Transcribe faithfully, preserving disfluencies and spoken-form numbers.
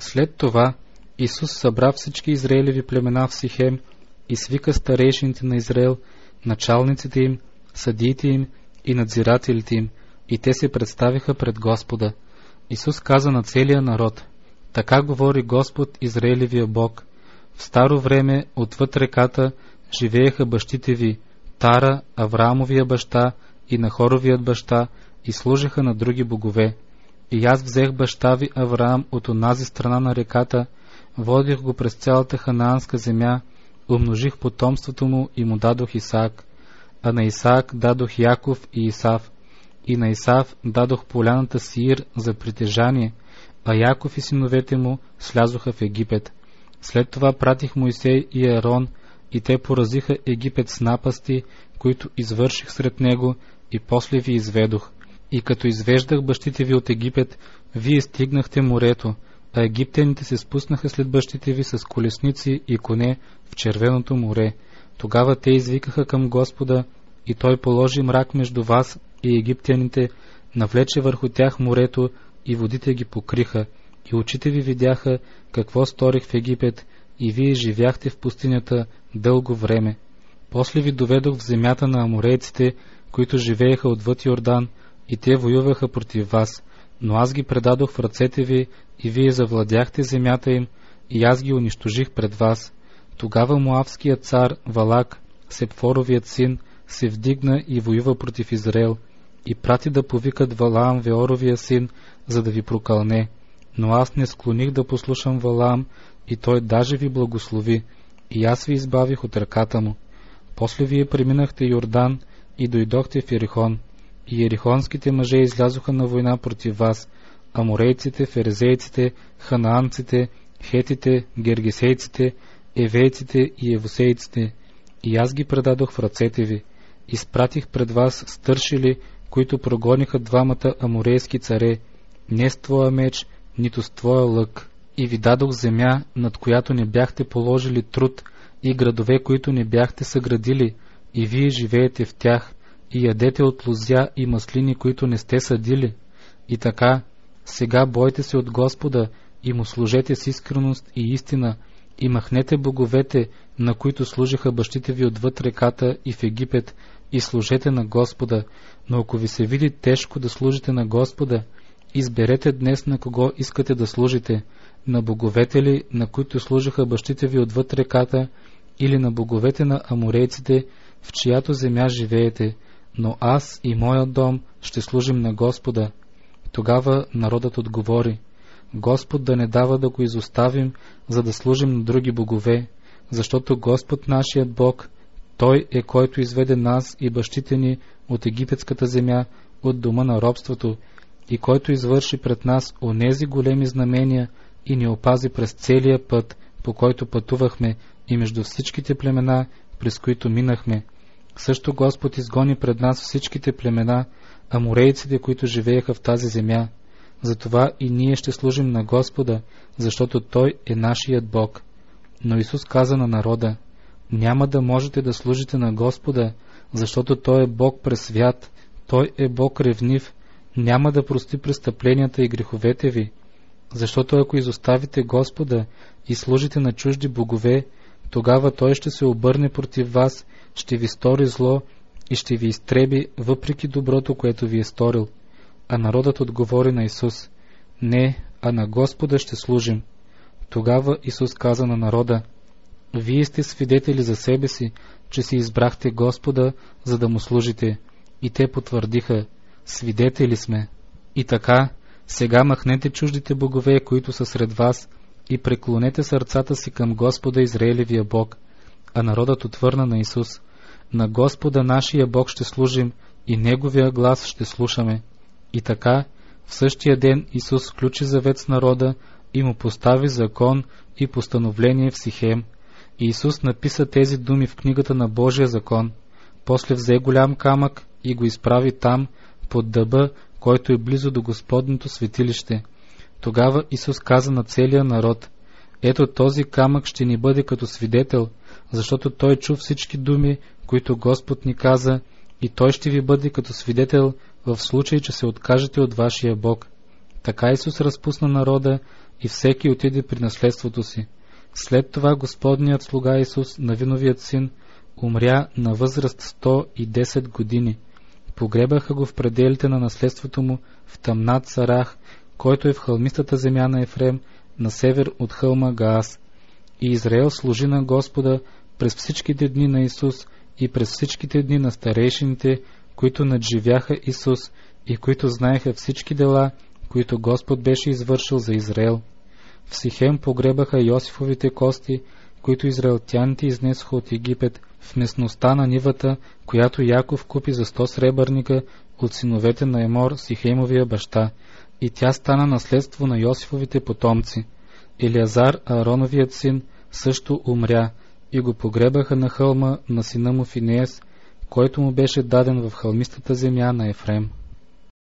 След това Исус събра всички Израилеви племена в Сихем и свика старейшините на Израел, началниците им, съдиите им и надзирателите им, и те се представиха пред Господа. Исус каза на целия народ: така говори Господ, Израилевия Бог. В старо време отвъд реката живееха бащите ви, Тара, Авраамовия баща и Нахоровият баща, и служеха на други богове. И аз взех баща ви Авраам от онази страна на реката, водих го през цялата ханаанска земя, умножих потомството му и му дадох Исаак. А на Исаак дадох Яков и Исав. И на Исав дадох поляната Сиир за притежание, а Яков и синовете му слязоха в Египет. След това пратих Моисей и Арон, и те поразиха Египет с напасти, които извърших сред него, и после ви изведох. И като извеждах бащите ви от Египет, вие стигнахте морето, а египтяните се спуснаха след бащите ви с колесници и коне в Червеното море. Тогава те извикаха към Господа, и той положи мрак между вас и египтяните, навлече върху тях морето, и водите ги покриха, и очите ви видяха какво сторих в Египет, и вие живяхте в пустинята дълго време. После ви доведох в земята на аморейците, които живееха отвъд Йордан, и те воюваха против вас, но аз ги предадох в ръцете ви, и вие завладяхте земята им, и аз ги унищожих пред вас. Тогава Моавският цар Валак, Сепфоровият син, се вдигна и воюва против Израел, и прати да повикат Валаам, Веоровия син, за да ви прокълне. Но аз не склоних да послушам Валаам, и той даже ви благослови, и аз ви избавих от ръката му. После вие преминахте Йордан и дойдохте в Ерихон, и ерихонските мъже излязоха на война против вас, аморейците, ферезейците, ханаанците, хетите, гергесейците, евейците и евусейците, и аз ги предадох в ръцете ви. Изпратих пред вас стършили, които прогониха двамата аморейски царе, не с твоя меч, нито с твоя лък. И ви дадох земя, над която не бяхте положили труд, и градове, които не бяхте съградили, и вие живеете в тях, и ядете от лозя и маслини, които не сте съдили. И така, сега бойте се от Господа, и му служете с искреност и истина, и махнете боговете, на които служиха бащите ви отвъд реката и в Египет, и служете на Господа. Но ако ви се види тежко да служите на Господа, изберете днес на кого искате да служите, на боговете ли, на които служиха бащите ви отвъд реката, или на боговете на аморейците, в чиято земя живеете, но аз и моят дом ще служим на Господа. Тогава народът отговори: Господ да не дава да го изоставим, за да служим на други богове, защото Господ нашият Бог, Той е, който изведе нас и бащите ни от египетската земя, от дома на робството, и който извърши пред нас онези големи знамения и ни опази през целия път, по който пътувахме, и между всичките племена, през които минахме. Също Господ изгони пред нас всичките племена, аморейците, които живееха в тази земя. Затова и ние ще служим на Господа, защото Той е нашият Бог. Но Исус каза на народа: няма да можете да служите на Господа, защото Той е Бог пресвят, Той е Бог ревнив, няма да прости престъпленията и греховете ви. Защото ако изоставите Господа и служите на чужди богове, тогава Той ще се обърне против вас, ще ви стори зло и ще ви изтреби, въпреки доброто, което ви е сторил. А народът отговори на Исус: не, а на Господа ще служим. Тогава Исус каза на народа: вие сте свидетели за себе си, че си избрахте Господа, за да му служите. И те потвърдиха: свидетели сме. И така, сега махнете чуждите богове, които са сред вас, и преклонете сърцата си към Господа Израилевия Бог. А народът отвърна на Исус: на Господа нашия Бог ще служим, и Неговия глас ще слушаме. И така, в същия ден Исус сключи завет с народа и му постави закон и постановление в Сихем. И Исус написа тези думи в книгата на Божия закон. После взе голям камък и го изправи там, под дъба, който е близо до Господното светилище. Тогава Исус каза на целия народ: ето този камък ще ни бъде като свидетел, защото той чу всички думи, които Господ ни каза, и той ще ви бъде като свидетел в случай, че се откажете от вашия Бог. Така Исус разпусна народа и всеки отиде при наследството си. След това Господният слуга Исус, Навиновият син, умря на възраст сто и десет години. Погребаха го в пределите на наследството му в Тамнат Сарах, който е в хълмистата земя на Ефрем, на север от хълма Гаас. И Израел служи на Господа през всичките дни на Исус и през всичките дни на старейшините, които надживяха Исус и които знаеха всички дела, които Господ беше извършил за Израел. В Сихем погребаха Йосифовите кости, които израелтяните изнесоха от Египет в местността на нивата, която Яков купи за сто сребърника от синовете на Емор, Сихемовия баща, и тя стана наследство на Йосифовите потомци. Елиазар, Аароновият син, също умря, и го погребаха на хълма на сина му Финеес, който му беше даден в хълмистата земя на Ефрем.